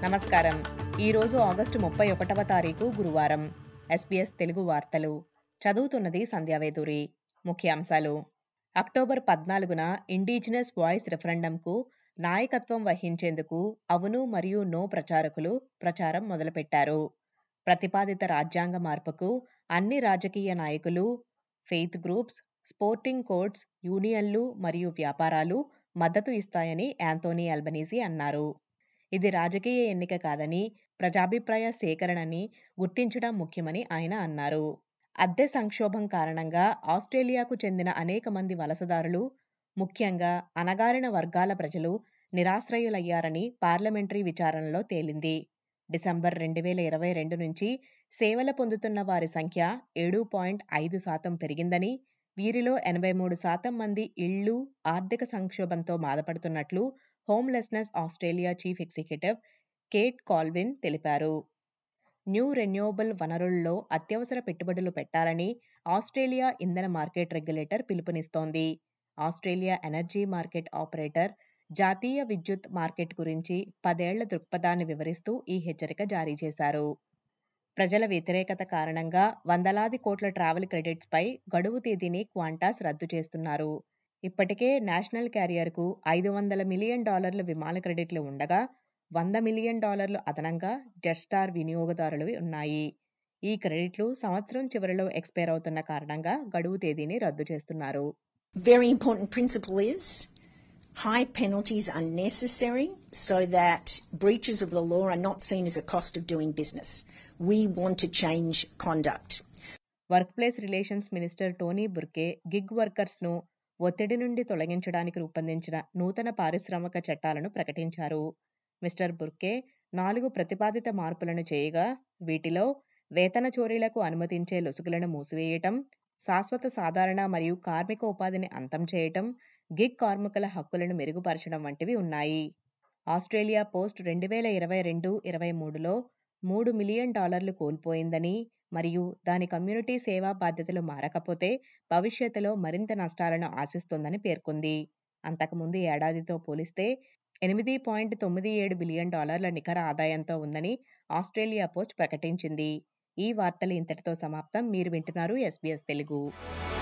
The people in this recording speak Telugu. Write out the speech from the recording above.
నమస్కారం. ఈరోజు ఆగస్టు 31వ తారీఖు గురువారం. SBS తెలుగు వార్తలు చదువుతున్నది సంధ్యావేదూరి. ముఖ్యాంశాలు: అక్టోబర్ 14న ఇండిజినస్ వాయిస్ రిఫరెండంకు నాయకత్వం వహించేందుకు అవును మరియు నో ప్రచారకులు ప్రచారం మొదలుపెట్టారు. ప్రతిపాదిత రాజ్యాంగ మార్పుకు అన్ని రాజకీయ నాయకులు, ఫెయిత్ గ్రూప్స్, స్పోర్టింగ్ కోడ్స్, యూనియన్లు మరియు వ్యాపారాలు మద్దతు ఇస్తాయని యాంథోనీ అల్బనీజీ అన్నారు. ఇది రాజకీయ ఎన్నిక కాదని, ప్రజాభిప్రాయ సేకరణని గుర్తించడం ముఖ్యమని ఆయన అన్నారు. అద్దె సంక్షోభం కారణంగా ఆస్ట్రేలియాకు చెందిన అనేక మంది వలసదారులు, ముఖ్యంగా అణగారిన వర్గాల ప్రజలు నిరాశ్రయులయ్యారని పార్లమెంటరీ విచారణలో తేలింది. డిసెంబర్ 2022 నుంచి సేవల పొందుతున్న వారి సంఖ్య 7.5% పెరిగిందని, వీరిలో 83% మంది ఇళ్లు, ఆర్థిక సంక్షోభంతో బాధపడుతున్నట్లు homelessness Australia chief executive Kate Colvin తెలిపారు. న్యూ రెన్యూవబుల్ వనరుల్లో అత్యవసర పెట్టుబడులు పెట్టాలని ఆస్ట్రేలియా ఇంధన మార్కెట్ రెగ్యులేటర్ పిలుపునిస్తోంది. ఆస్ట్రేలియా ఎనర్జీ మార్కెట్ ఆపరేటర్ జాతీయ విద్యుత్ మార్కెట్ గురించి 10 ఏళ్ల దృక్పథాన్ని వివరిస్తూ ఈ హెచ్చరిక జారీ చేశారు. ప్రజల వ్యతిరేకత కారణంగా వందలాది కోట్ల ట్రావెల్ క్రెడిట్స్పై గడువు తేదీని క్వాంటాస్ రద్దు చేస్తున్నారు. ఇప్పటికే నేషనల్ క్యారియర్కు $500 మిలియన్ విమాన క్రెడిట్లు ఉండగా $100 మిలియన్ అదనంగా జెట్స్టార్ వినియోగదారులవి ఉన్నాయి. ఈ క్రెడిట్లు సంవత్సరం చివరిలో ఎక్స్పైర్ అవుతున్న కారణంగా గడువు తేదీని రద్దు చేస్తున్నారు. Very important principle is high penalties are necessary so that breaches of the law are not seen as a cost of doing business. We want to change conduct. Workplace relations minister Tony Burke gig వర్కర్స్ను ఒత్తిడి నుండి తొలగించడానికి రూపొందించిన నూతన పారిశ్రామిక చట్టాలను ప్రకటించారు. మిస్టర్ బుర్కే 4 ప్రతిపాదిత మార్పులను చేయగా, వీటిలో వేతన చోరీలకు అనుమతించే లొసుగులను మూసివేయటం, శాశ్వత సాధారణ మరియు కార్మిక ఉపాధిని అంతం చేయటం, గిగ్ కార్మికుల హక్కులను మెరుగుపరచడం వంటివి ఉన్నాయి. ఆస్ట్రేలియా పోస్ట్ 2022-23లో $3 మిలియన్ కోల్పోయిందని మరియు దాని కమ్యూనిటీ సేవా బాధ్యతలు మారకపోతే భవిష్యత్తులో మరింత నష్టాలను ఆశిస్తోందని పేర్కొంది. అంతకుముందు ఏడాదితో పోలిస్తే $8.97 బిలియన్ నికర ఆదాయంతో ఉందని ఆస్ట్రేలియా పోస్ట్ ప్రకటించింది. ఈ వార్తలు ఇంతటితో సమాప్తం. మీరు వింటున్నారు SBS తెలుగు.